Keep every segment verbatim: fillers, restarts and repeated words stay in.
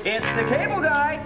It's the cable guy.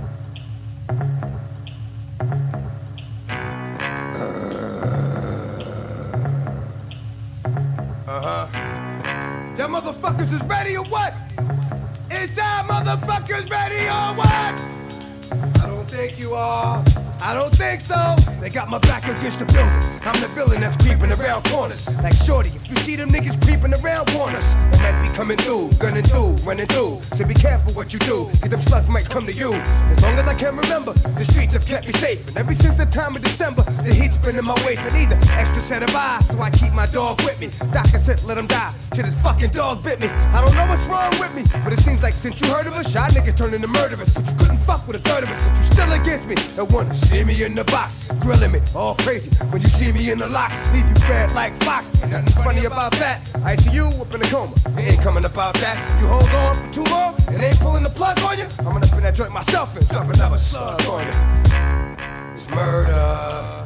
Uh-huh. Y'all motherfuckers is ready or what? Is y'all motherfuckers ready or what? I don't think you are. I don't think so. They got my back against the building. I'm the villain that's creeping around corners. Like Shorty, if you see them niggas creeping around corners, they might be coming through, gunning through, running through. So be careful what you do, cause them slugs might come to you. As long as I can remember, the streets have kept me safe. And ever since the time of December, the heat's been in my waist. I need an extra set of eyes, so I keep my dog with me. Doctor said let him die, shit his fucking dog bit me. I don't know what's wrong with me, but it seems like since you heard of us, y'all niggas turned into murderers. But you couldn't fuck with a third of us, but you still against me. They wanna see me in the box, grilling me all crazy. When you see me in the locks, leave you red like Fox. Ain't nothing funny about that. I see you up in a coma, it ain't coming about that. You hold on for too long, and ain't pulling the plug on you. I'm gonna put that joint myself and dump another slug on you. It's murder.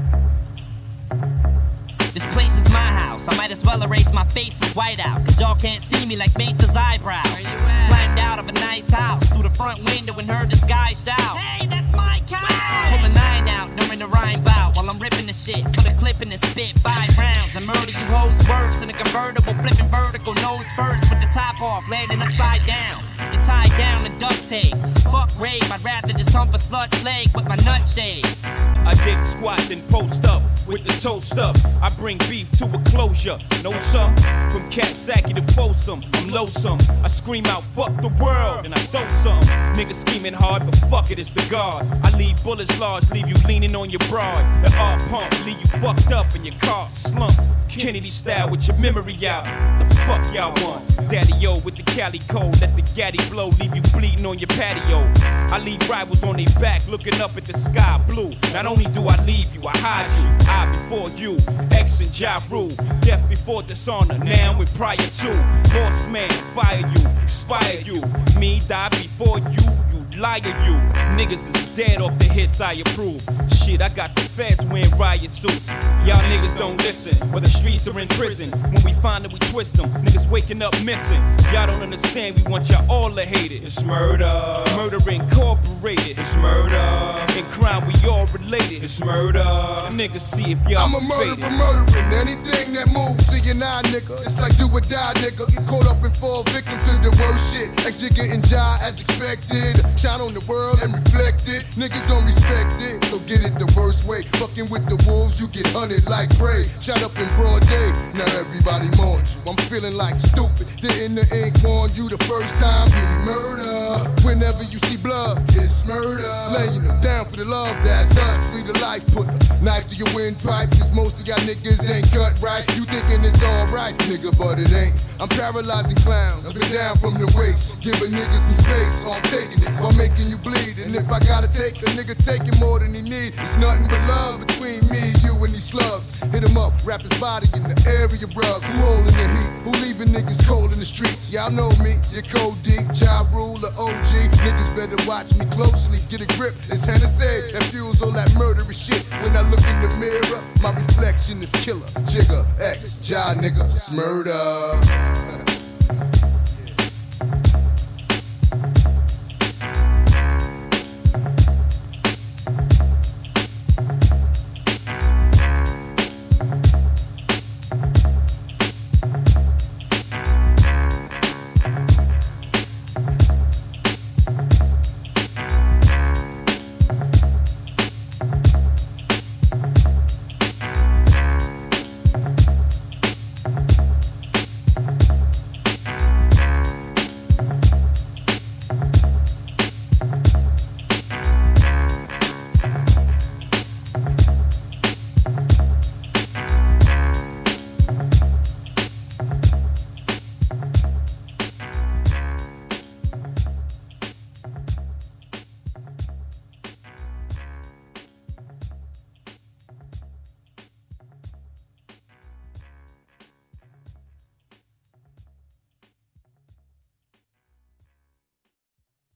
This place is my house. I might as well erase my face with white out, cause y'all can't see me like Mace's eyebrows. Climbed out of a nice house through the front window and heard this guy shout, "Hey, that's my couch!" Pull a nine out during the rhyme bout while I'm ripping the shit. Put a clip in the spit, five rounds. I murder you hoes worse in a convertible, flipping vertical, nose first with the top off, landing upside down. You're tied down in duct tape. Fuck rape, I'd rather just hump a slut's leg with my nut shade. I dig squat then post up with the toast up. I bring beef to a closure. Know some? From Katsaki to Folsom, I'm lonesome. I scream out, fuck the world, and I throw some. Niggas scheming hard, but fuck it, it's the guard. I leave bullets large, leave you leaning on your broad. The R pump, leave you fucked up in your car slumped. Kennedy style with your memory out. The fuck y'all want? Daddy-o with the Cali code, let the gaddy blow, leave you bleeding on your patio. I leave rivals on their back, looking up at the sky blue. Not only do I leave you, I hide you. I before you, X and Ja Rule. Death before dishonor, now and prior to. Boss man, fire you, expire you. Me die before you, you liar you. Niggas is dead off the hits I approve. Shit, I got the feds wearing riot suits. Y'all niggas don't listen, or the streets are in prison. When we find that we twist them, niggas waking up missing. Y'all don't understand, we want y'all all to hate it. It's murder, murder incorporated. It's murder, in crime we all related. It's murder, niggas see if y'all I'm a murderer, murdering anything that moves. See you now, nigga. It's like do or die, nigga. Get caught up and fall victim to the worst shit. Extra getting ja as expected. Shine on the world and reflect it. Niggas don't respect it, so get it the worst way. Fucking with the wolves, you get hunted like prey. Shot up in broad day, now everybody mourns you. I'm feeling like stupid. Didn't the ink warn you the first time? Be murder. Whenever you see blood, it's murder. Laying them down for the love, that's us. Free the life, put a knife to your windpipe. Cause most of y'all niggas ain't cut right. You thinking it's alright, nigga, but it ain't. I'm paralyzing clowns, I've been down from the waist. Give a nigga some space, so I'm taking it while making you bleed. And if I gotta take a nigga taking more than he need, it's nothing but love between me, you, and these slugs. Hit him up, wrap his body in the area, bruh. Who holding the heat? Who leaving niggas cold in the streets? Y'all know me, your code D, Ja Rule, the O G. Niggas better watch me closely, get a grip. It's Hennessy that fuels all that murderous shit. When I look in the mirror, my reflection is killer. Jigger, X, Ja nigga, it's murder.